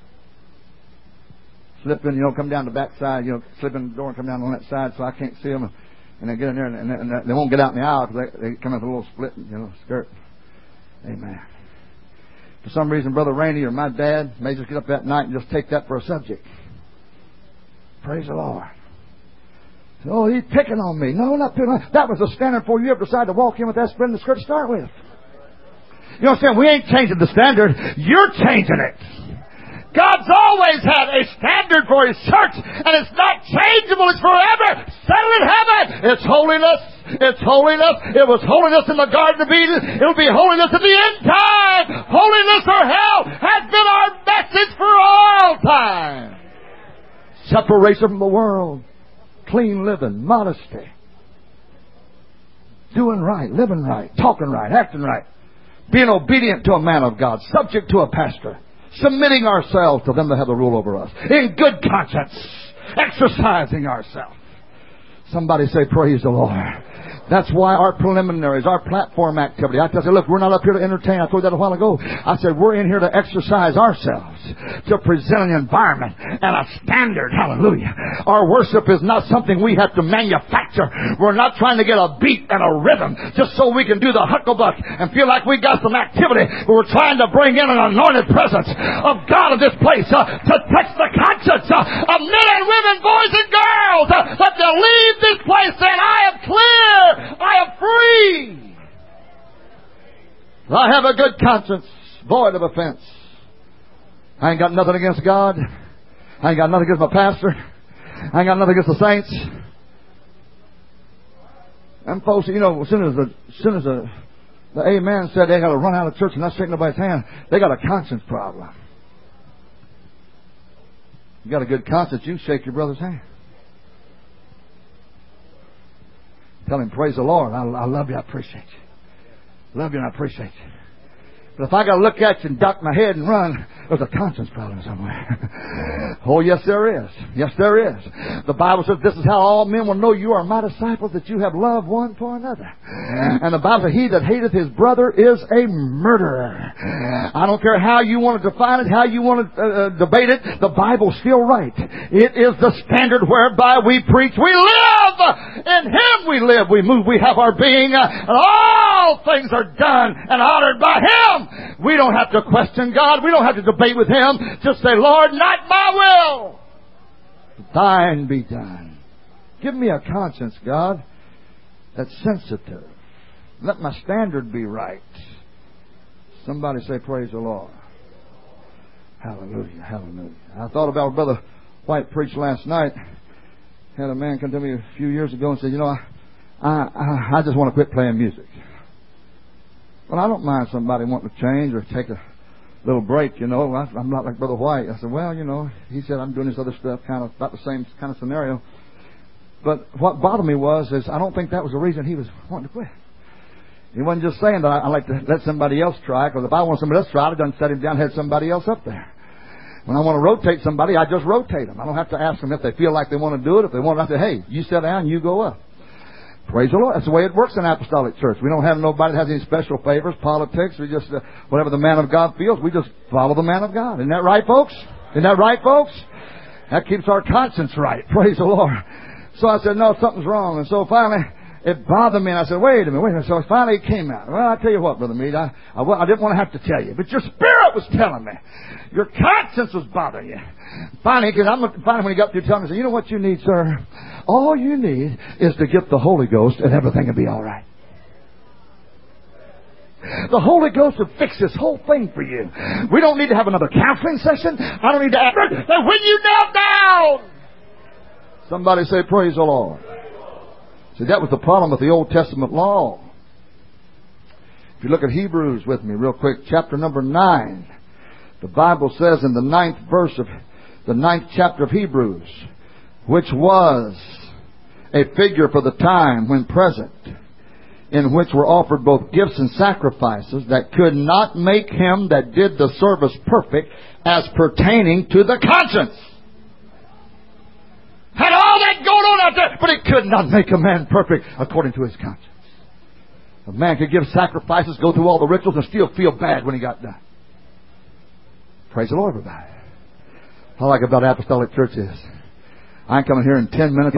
Slip in, you know, come down the back side, you know, slip in the door and come down on that side so I can't see them. And they get in there and, and, and they won't get out in the aisle because they, they come in with a little split, you know, skirt. Amen. For some reason, Brother Rainey or my dad may just get up that night and just take that for a subject. Praise the Lord. Oh, he's picking on me. No, not picking on me. That was a standard for you ever decided to walk in with that split in the skirt to start with. You know what I'm saying? We ain't changing the standard. You're changing it. God's always had a standard for His church, and it's not changeable. It's forever. Settled in heaven. It's holiness. It's holiness. It was holiness in the Garden of Eden. It'll be holiness in the end time. Holiness or hell has been our message for all time. Separation from the world. Clean living. Modesty. Doing right. Living right. Talking right. Acting right. Being obedient to a man of God. Subject to a pastor. Submitting ourselves to them that have the rule over us. In good conscience. Exercising ourselves. Somebody say, praise the Lord. That's why our preliminaries, our platform activity. I tell you, look, we're not up here to entertain. I told you that a while ago. I said, we're in here to exercise ourselves, to present an environment and a standard. Hallelujah. Our worship is not something we have to manufacture. We're not trying to get a beat and a rhythm just so we can do the hucklebuck and feel like we got some activity. But we're trying to bring in an anointed presence of God in this place uh, to touch the conscience uh, of men and women, boys and girls, uh, that they'll leave this place saying, I am clear. I am free. I have a good conscience, void of offense. I ain't got nothing against God. I ain't got nothing against my pastor. I ain't got nothing against the saints. And folks, you know, as soon as the, as soon as the, the amen said they got to run out of church and not shake nobody's hand, they got a conscience problem. You got a good conscience, you can shake your brother's hand. Tell him, praise the Lord. I, I love you. I appreciate you. Love you and I appreciate you. But if I got to look at you and duck my head and run, there's a conscience problem somewhere. Oh, yes, there is. Yes, there is. The Bible says this is how all men will know you are my disciples, that you have love one for another. And the Bible says, he that hateth his brother is a murderer. I don't care how you want to define it, how you want to uh, debate it, the Bible's still right. It is the standard whereby we preach. We live. In Him we live, we move, we have our being. And all things are done and honored by Him. We don't have to question God. We don't have to debate with Him. Just say, Lord, not my will, thine be done. Give me a conscience, God, that's sensitive. Let my standard be right. Somebody say, praise the Lord. Hallelujah, hallelujah. I thought about what Brother White preached last night. Had a man come to me a few years ago and said, you know, I, I, I just want to quit playing music. Well, I don't mind somebody wanting to change or take a little break, you know. I, I'm not like Brother White. I said, well, you know, he said I'm doing this other stuff, kind of about the same kind of scenario. But what bothered me was, is I don't think that was the reason he was wanting to quit. He wasn't just saying that I, I like to let somebody else try, because if I want somebody else to try, I'd done set him down and had somebody else up there. When I want to rotate somebody, I just rotate them. I don't have to ask them if they feel like they want to do it. If they want to, I say, hey, you sit down, you go up. Praise the Lord. That's the way it works in Apostolic Church. We don't have nobody that has any special favors, politics. We just, uh, whatever the man of God feels, we just follow the man of God. Isn't that right, folks? Isn't that right, folks? That keeps our conscience right. Praise the Lord. So I said, no, something's wrong. And so finally, it bothered me. And I said, wait a minute, wait a minute. So finally it came out. Well, I tell you what, Brother Meade, I, I, I didn't want to have to tell you, but your spirit was telling me. Your conscience was bothering you. Finally, because I'm finally when he got through telling me, I said, you know what you need, sir? All you need is to get the Holy Ghost and everything will be all right. The Holy Ghost will fix this whole thing for you. We don't need to have another counseling session. I don't need to ask that when you knelt down. Somebody say, praise the Lord. See, that was the problem with the Old Testament law. If you look at Hebrews with me real quick, chapter number nine, the Bible says in the ninth verse of the ninth chapter of Hebrews, which was a figure for the time when present, in which were offered both gifts and sacrifices that could not make him that did the service perfect as pertaining to the conscience. Had all that going on out there, but it could not make a man perfect according to his conscience. A man could give sacrifices, go through all the rituals, and still feel bad when he got done. Praise the Lord, everybody. What I like about Apostolic Church is, I ain't coming here in ten minutes.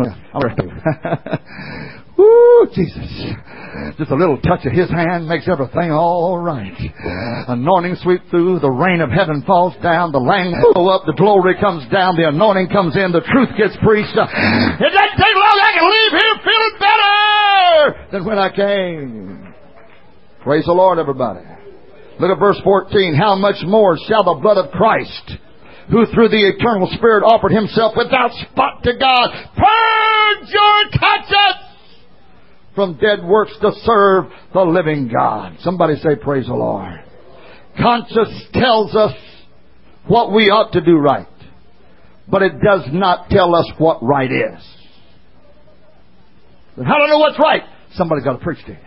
Woo, Jesus. Just a little touch of His hand makes everything all right. Anointing sweep through, the rain of heaven falls down, the lang go up, the glory comes down, the anointing comes in, the truth gets preached. It doesn't take long, I can leave here feeling better than when I came. Praise the Lord, everybody. Look at verse fourteen. How much more shall the blood of Christ, who through the eternal Spirit offered Himself without spot to God, purge your conscience from dead works to serve the living God. Somebody say, praise the Lord. Conscience tells us what we ought to do right, but it does not tell us what right is. And how do I know what's right? Somebody's got to preach to you.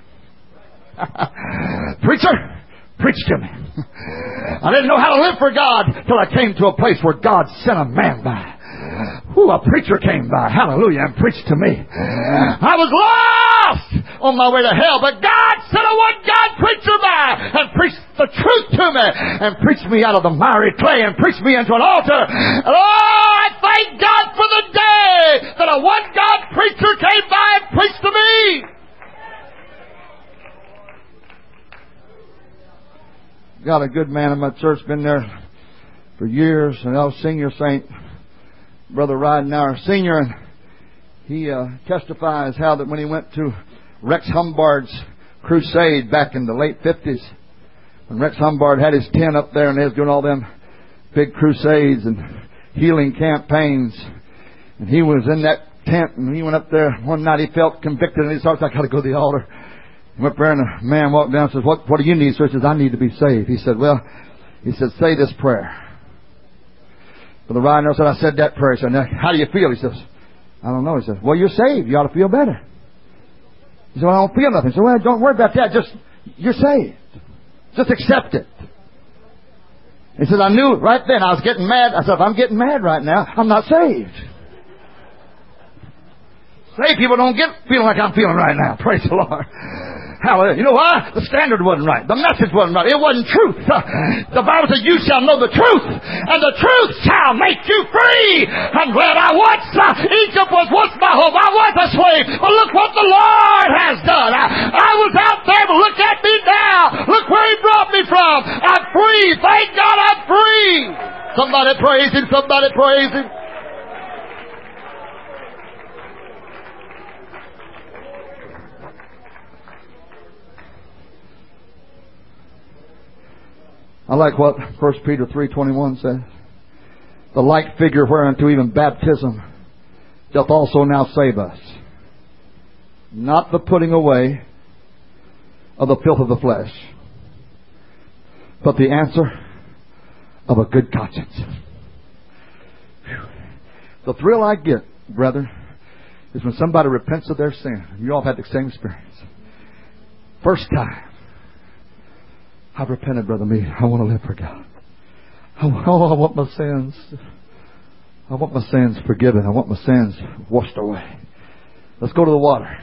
Preacher, preach to me. I didn't know how to live for God till I came to a place where God sent a man by. Ooh, a preacher came by, hallelujah, and preached to me. I was lost on my way to hell, but God sent a one-God preacher by and preached the truth to me and preached me out of the miry clay and preached me into an altar. And oh, I thank God for the day that a one-God preacher came by and preached to me. Got a good man in my church, been there for years, and I was senior saint, Brother Ridenauer Senior, and he uh, testifies how that when he went to Rex Humbard's crusade back in the late fifties, when Rex Humbard had his tent up there and they was doing all them big crusades and healing campaigns, and he was in that tent, and he went up there one night. He felt convicted, and he thought, I got to go to the altar. He went there, and a man walked down and says, what, what do you need, sir? He says, I need to be saved. He said, well, he said, say this prayer. Brother Ryan said, I said that prayer. He said, now, how do you feel? He says, I don't know. He says, well, you're saved. You ought to feel better. He said, well, I don't feel nothing. He said, well, don't worry about that. Just, you're saved. Just accept it. He said, I knew right then. I was getting mad. I said, if I'm getting mad right now, I'm not saved. Saved people don't get feeling like I'm feeling right now. Praise the Lord. Hallelujah. You know why? The standard wasn't right. The message wasn't right. It wasn't truth. The Bible says, you shall know the truth, and the truth shall make you free. I'm glad I was. Egypt was once my home. I was a slave. But look what the Lord has done. I, I was out there, but look at me now. Look where He brought me from. I'm free. Thank God I'm free. Somebody praise Him. Somebody praise Him. I like what First Peter three twenty-one says. The like figure whereunto even baptism doth also now save us. Not the putting away of the filth of the flesh, but the answer of a good conscience. Whew. The thrill I get, brethren, is when somebody repents of their sin. You all have had the same experience. First time, I've repented, Brother Me. I want to live for God. I, oh, I want my sins. I want my sins forgiven. I want my sins washed away. Let's go to the water.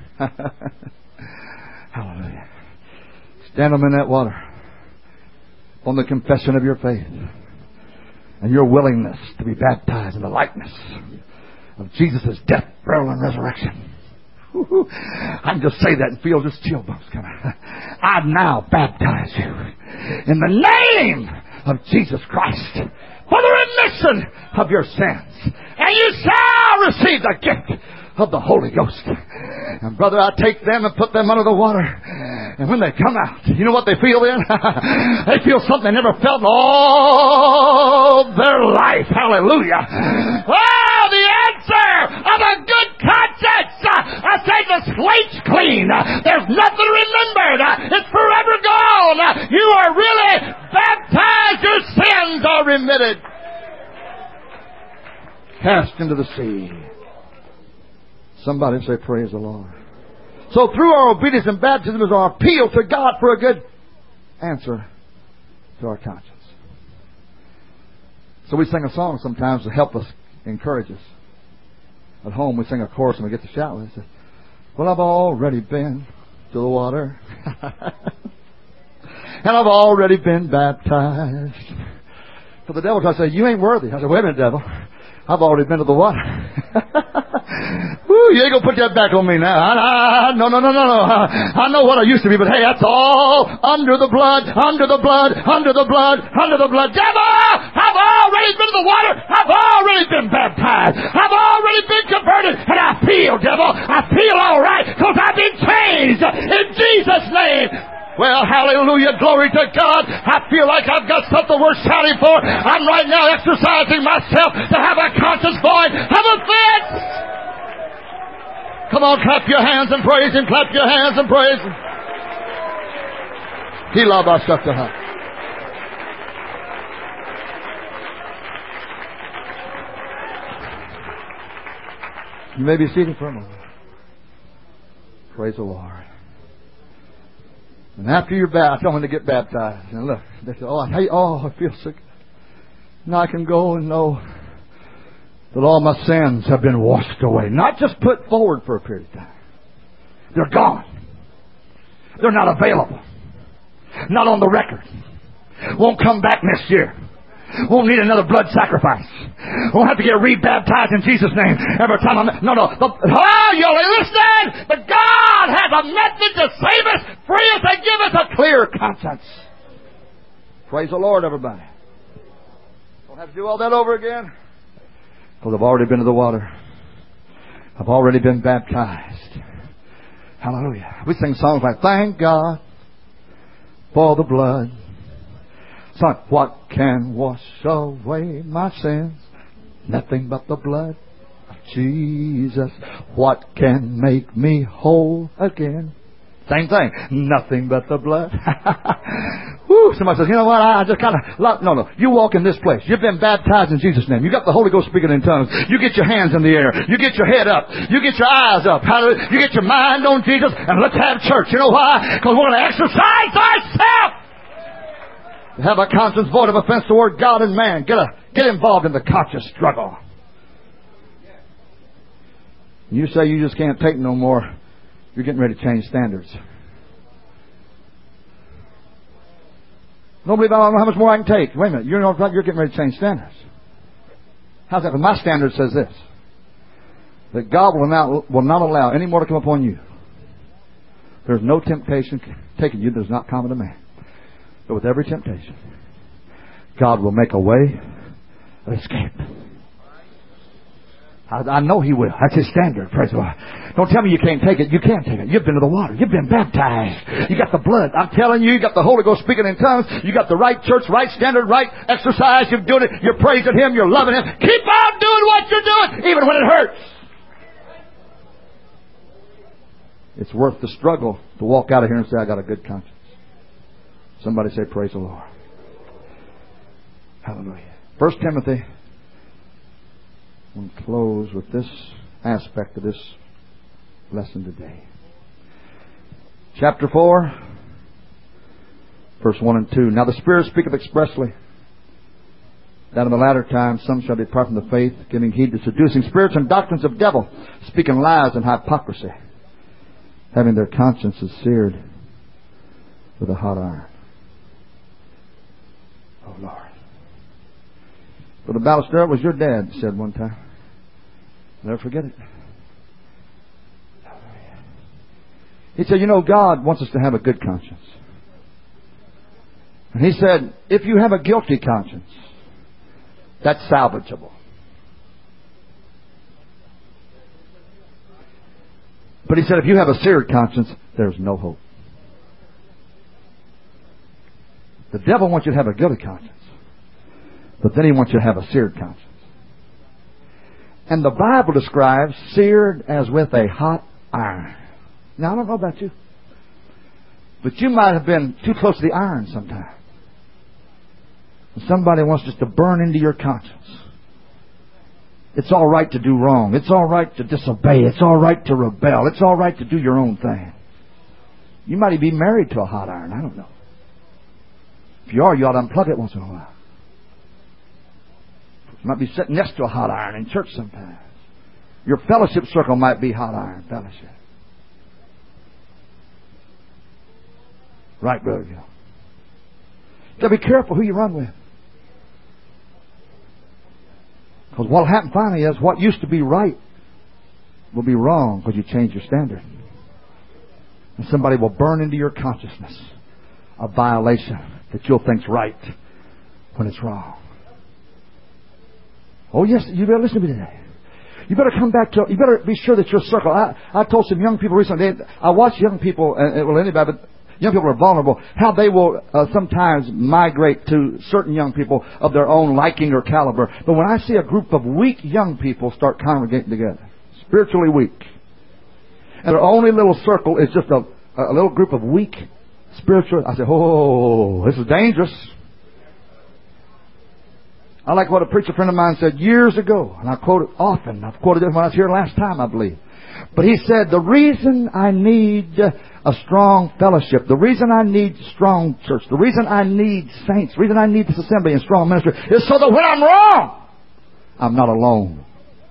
Hallelujah. Stand them in that water on the confession of your faith and your willingness to be baptized in the likeness of Jesus' death, burial, and resurrection. I can just say that and feel just chill bumps coming. I now baptize you in the name of Jesus Christ for the remission of your sins, and you shall receive the gift of the Holy Ghost. And brother, I take them and put them under the water, and when they come out, you know what they feel then? They feel something they never felt in all their life. Hallelujah. Oh, the answer of a good conscience. I say the slate's clean. There's nothing remembered. It's forever gone. You are really baptized. Your sins are remitted. Cast into the sea. Somebody say, praise the Lord. So through our obedience and baptism is our appeal to God for a good answer to our conscience. So we sing a song sometimes to help us, encourage us. At home we sing a chorus and we get to shout. We say, well, I've already been to the water. And I've already been baptized. So the devil tries to say, you ain't worthy. I said, wait a minute, devil. I've already been to the water. Woo, you ain't gonna put that back on me now. I, I, no, no, no, no, no. I, I know what I used to be, but hey, that's all under the blood, under the blood, under the blood, under the blood. Devil, I've already been to the water. I've already been baptized. I've already been converted. And I feel, devil, I feel all right because I've been changed in Jesus' name. Well, hallelujah, glory to God. I feel like I've got something worth shouting for. I'm right now exercising myself to have a conscience void. Have a fit. Come on, clap your hands and praise Him. Clap your hands and praise Him. He love us up to her. You may be seated for a moment. Praise the Lord. And after you're baptized, I tell them to get baptized. And look, they say, oh, hey, oh, I feel sick. Now I can go and know that all my sins have been washed away. Not just put forward for a period of time. They're gone. They're not available. Not on the record. Won't come back next year. Won't need another blood sacrifice. Won't have to get rebaptized in Jesus' name every time I'm... No, no. The, oh, you'll listen! But God has a method to save us, free us, and give us a clear conscience. Praise the Lord, everybody. Don't have to do all that over again. Because I've already been to the water. I've already been baptized. Hallelujah. We sing songs like, thank God for the blood. Son, what can wash away my sins? Nothing but the blood of Jesus. What can make me whole again? Same thing. Nothing but the blood. Woo, somebody says, you know what, I just kind of... No, no. You walk in this place. You've been baptized in Jesus' name. You got the Holy Ghost speaking in tongues. You get your hands in the air. You get your head up. You get your eyes up. Hallelujah. You get your mind on Jesus. And let's have church. You know why? Because we're going to exercise ourselves. Have a conscience void of offense toward God and man. Get a, get involved in the conscious struggle. You say you just can't take no more. You're getting ready to change standards. Nobody about how much more I can take. Wait a minute. You're, not, you're getting ready to change standards. How's that? My standard says this. That God will not, will not allow any more to come upon you. There's no temptation taking you that is not common to man. But with every temptation, God will make a way of escape. I, I know He will. That's His standard. Praise the Lord. Don't tell me you can't take it. You can take it. You've been to the water. You've been baptized. You got the blood. I'm telling you, you got the Holy Ghost speaking in tongues. You got the right church, right standard, right exercise. You're doing it. You're praising Him. You're loving Him. Keep on doing what you're doing, even when it hurts. It's worth the struggle to walk out of here and say, I got a good conscience. Somebody say, praise the Lord. Hallelujah. First Timothy. We'll close with this aspect of this lesson today. Chapter four, verse one and two. Now the Spirit speaketh expressly that in the latter times some shall depart from the faith, giving heed to seducing spirits and doctrines of devil, speaking lies and hypocrisy, having their consciences seared with a hot iron. Oh, Lord. Brother Ballester, it was your dad said one time. I'll never forget it. He said, you know, God wants us to have a good conscience. And he said, if you have a guilty conscience, that's salvageable. But he said, if you have a seared conscience, there's no hope. The devil wants you to have a guilty conscience. But then he wants you to have a seared conscience. And the Bible describes seared as with a hot iron. Now, I don't know about you, but you might have been too close to the iron sometime. Somebody wants just to burn into your conscience. It's all right to do wrong. It's all right to disobey. It's all right to rebel. It's all right to do your own thing. You might even be married to a hot iron. I don't know. If you are, you ought to unplug it once in a while. You might be sitting next to a hot iron in church sometimes. Your fellowship circle might be hot iron fellowship. Right, Brother Gil. You got to be careful who you run with. Because what will happen finally is what used to be right will be wrong because you change your standard. And somebody will burn into your consciousness a violation that you'll think's right when it's wrong. Oh yes, you better listen to me today. You better come back to, you better be sure that your circle. I, I told some young people recently, I watch young people, and well, anybody, but young people are vulnerable, how they will uh, sometimes migrate to certain young people of their own liking or caliber. But when I see a group of weak young people start congregating together, spiritually weak, and their only little circle is just a, a little group of weak spiritual, I say, oh, this is dangerous. I like what a preacher friend of mine said years ago, and I quote it often. I've quoted it when I was here last time, I believe. But he said, the reason I need a strong fellowship, the reason I need strong church, the reason I need saints, the reason I need this assembly and strong ministry is so that when I'm wrong, I'm not alone.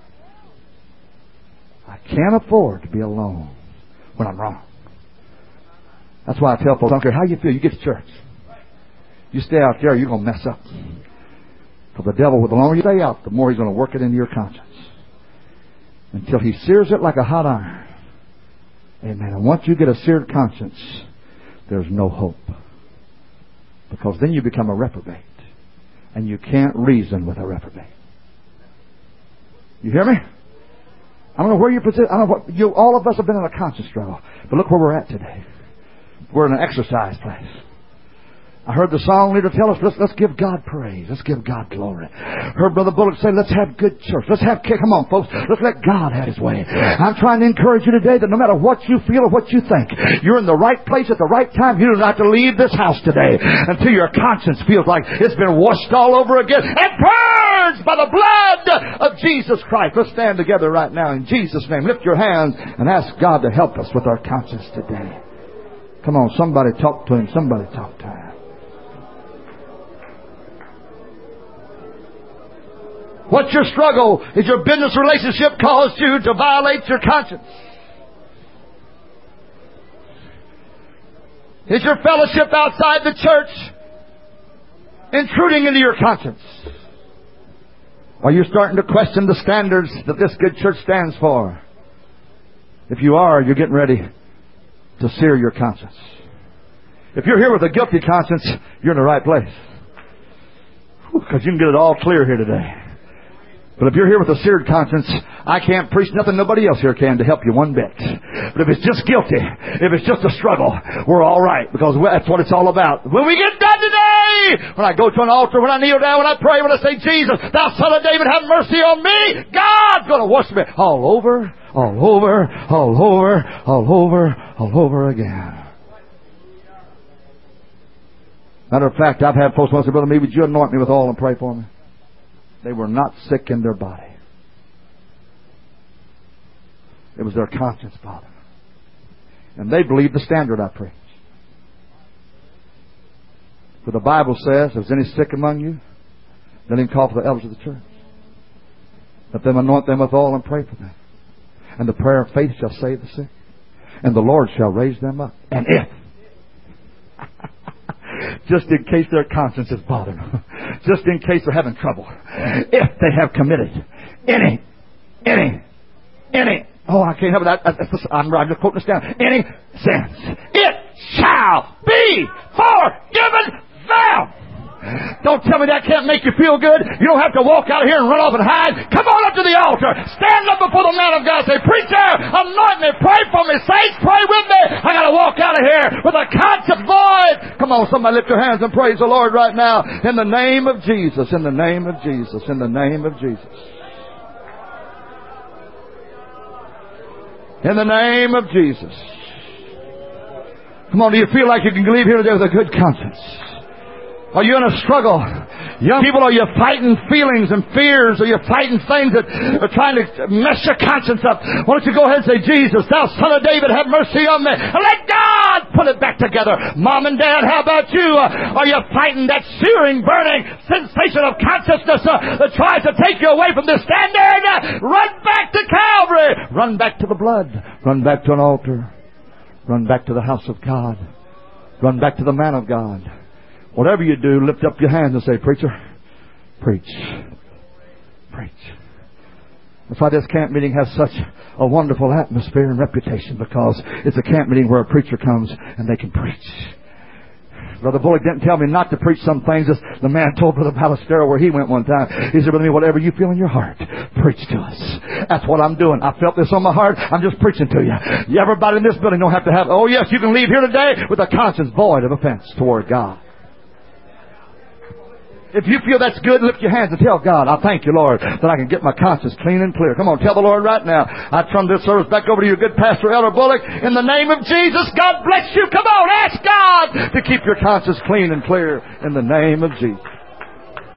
I can't afford to be alone when I'm wrong. That's why I tell folks, I don't care how you feel, you get to church. You stay out there, you're going to mess up. For the devil, the longer you stay out, the more he's going to work it into your conscience. Until he sears it like a hot iron. Amen. And once you get a seared conscience, there's no hope. Because then you become a reprobate. And you can't reason with a reprobate. You hear me? I don't know where you're positioned. I don't know what, you, all of us have been in a conscience struggle. But look where we're at today. We're in an exercise place. I heard the song leader tell us, let's, let's give God praise. Let's give God glory. Heard Brother Bullock say, let's have good church. Let's have, come on folks, let's let God have His way. I'm trying to encourage you today that no matter what you feel or what you think, you're in the right place at the right time. You don't have to leave this house today until your conscience feels like it's been washed all over again and purged by the blood of Jesus Christ. Let's stand together right now in Jesus' name. Lift your hands and ask God to help us with our conscience today. Come on, somebody talk to Him. Somebody talk to Him. What's your struggle? Is your business relationship caused you to violate your conscience? Is your fellowship outside the church intruding into your conscience? Are you starting to question the standards that this good church stands for? If you are, you're getting ready to sear your conscience. If you're here with a guilty conscience, you're in the right place. Because you can get it all clear here today. But if you're here with a seared conscience, I can't preach nothing nobody else here can to help you one bit. But if it's just guilty, if it's just a struggle, we're all right. Because that's what it's all about. When we get done today, me. When I go to an altar, when I kneel down, when I pray, when I say, Jesus, thou son of David, have mercy on me, God's going to wash me all over, all over, all over, all over, all over again. Matter of fact, I've had folks once say, Brother Mead, would you anoint me with oil and pray for me? They were not sick in their body. It was their conscience bothering them. And they believed the standard I preach. For the Bible says, if there's any sick among you, let him call for the elders of the church. Let them anoint them with oil and pray for them. And the prayer of faith shall save the sick. And the Lord shall raise them up. And if, just in case their conscience is bothering them, just in case they're having trouble, if they have committed any, any, any, oh, I can't help it. I, I, I'm, I'm just quoting this down. Any sins, it shall be forgiven them. Don't tell me that can't make you feel good. You don't have to walk out of here and run off and hide. Come on up to the altar. Stand up before the man of God. Say, preacher, anoint me. Pray for me. Saints, pray with me. I got to walk out of here with a conscience void. Come on, somebody lift your hands and praise the Lord right now. In the name of Jesus. In the name of Jesus. In the name of Jesus. In the name of Jesus. Come on, do you feel like you can leave here today with a good conscience? Are you in a struggle? Young people, are you fighting feelings and fears? Are you fighting things that are trying to mess your conscience up? Why don't you go ahead and say, Jesus, thou son of David, have mercy on me. And let God put it back together. Mom and Dad, how about you? Uh, are you fighting that searing, burning sensation of consciousness uh, that tries to take you away from the standard? Uh, run back to Calvary. Run back to the blood. Run back to an altar. Run back to the house of God. Run back to the man of God. Whatever you do, lift up your hands and say, preacher, preach. Preach. That's why this camp meeting has such a wonderful atmosphere and reputation, because it's a camp meeting where a preacher comes and they can preach. Brother Bullock didn't tell me not to preach some things. The man told Brother Ballestero where he went one time. He said, Brother Mead, whatever you feel in your heart, preach to us. That's what I'm doing. I felt this on my heart. I'm just preaching to you. Everybody in this building don't have to have, oh yes, you can leave here today with a conscience void of offense toward God. If you feel that's good, lift your hands and tell God, I thank you, Lord, that I can get my conscience clean and clear. Come on, tell the Lord right now. I turn this service back over to your good pastor, Elder Bullock. In the name of Jesus, God bless you. Come on, ask God to keep your conscience clean and clear in the name of Jesus.